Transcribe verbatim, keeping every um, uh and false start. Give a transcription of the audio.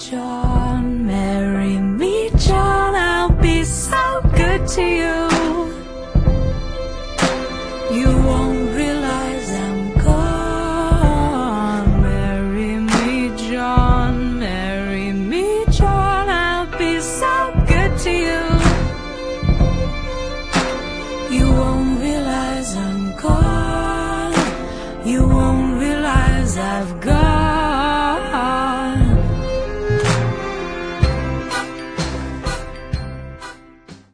John, marry me, John, I'll be so good to you. You won't realize I'm gone. Marry me, John, marry me, John, I'll be so good to you. You won't realize I'm gone. You won't realize I've gone.